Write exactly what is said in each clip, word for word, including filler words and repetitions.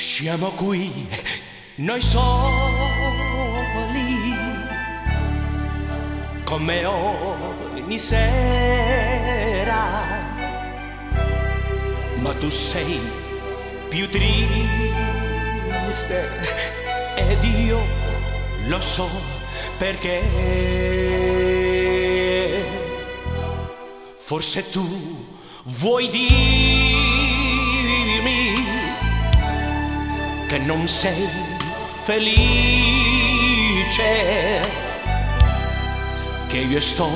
Siamo qui, noi soli, come ogni sera, ma tu sei più triste ed io lo so perché. Forse tu vuoi dirmi che non sei felice, che io sto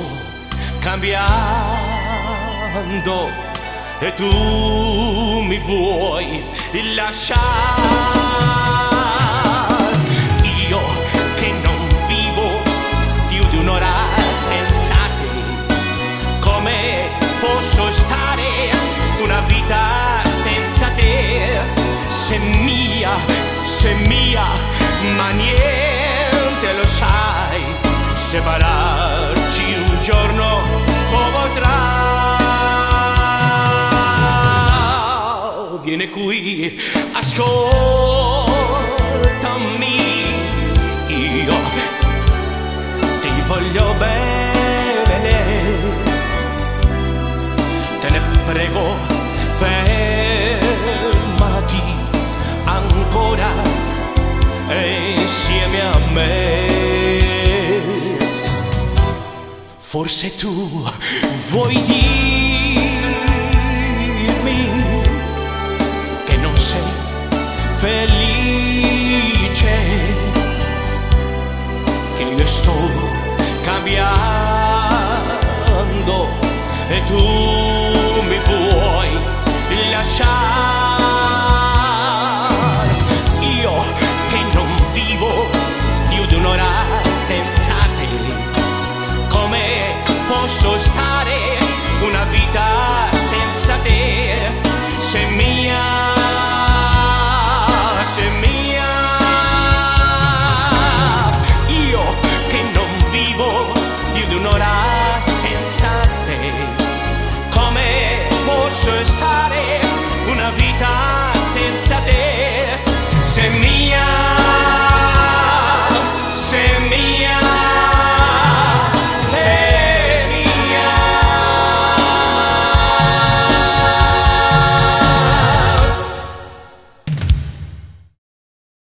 cambiando e tu mi vuoi lasciare. Io che non vivo più di un'ora senza te, come posso stare una vita senza te? Se mia, se mia, ma niente lo sai, separarci un giorno potrà. Vieni qui, ascoltami, io ti voglio bene, te ne prego, fermati ancora insieme a me. Forse tu vuoi dirmi che non sei felice, che io sto cambiando e tu mi vuoi lasciare. Io che non vivo più di un'ora senza te, come posso stare una vita senza te? Se mia, se mia, io che non vivo più di un'ora senza te, come posso stare una vita senza te? Se mia.